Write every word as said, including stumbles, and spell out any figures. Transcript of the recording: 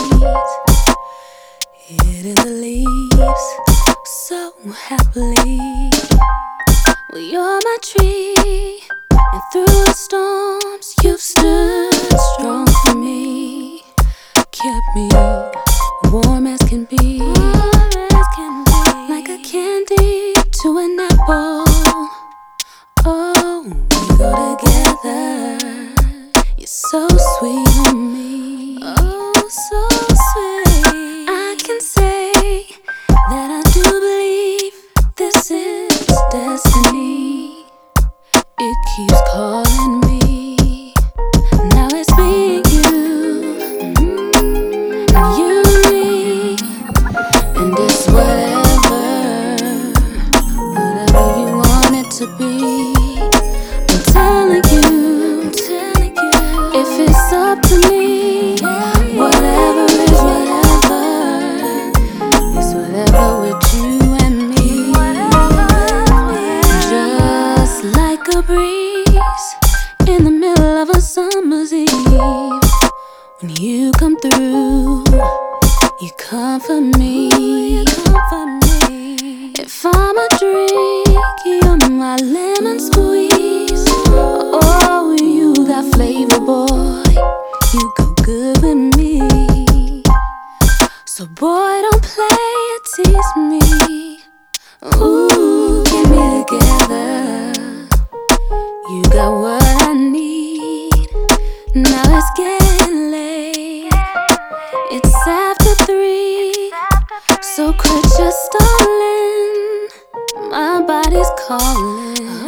hid in the leaves so happily. Well, you're my tree, and through the storms you've stood strong for me. Kept me warm as can be, warm as can be, like a candy to an apple. Oh, we go together. You're so sweet on me. Oh, so sweet. I can say that I do believe this is destiny. It keeps calling me. Now it's me and you, mm, and you and me, and it's whatever, whatever you want it to be. I'm telling you, I'm telling you, if it's up to me, whatever is whatever, it's whatever with you and me. Just like a breeze in the middle of a summer's eve, when you come through, you comfort me. If I'm a drink, you're my lemon squeeze. Oh, you got flavor, boy, you go good with me. So boy, don't play or tease me. Ooh, get me together. You got what I need. Now it's getting late, it's after three, so quit your stalling. My body's calling.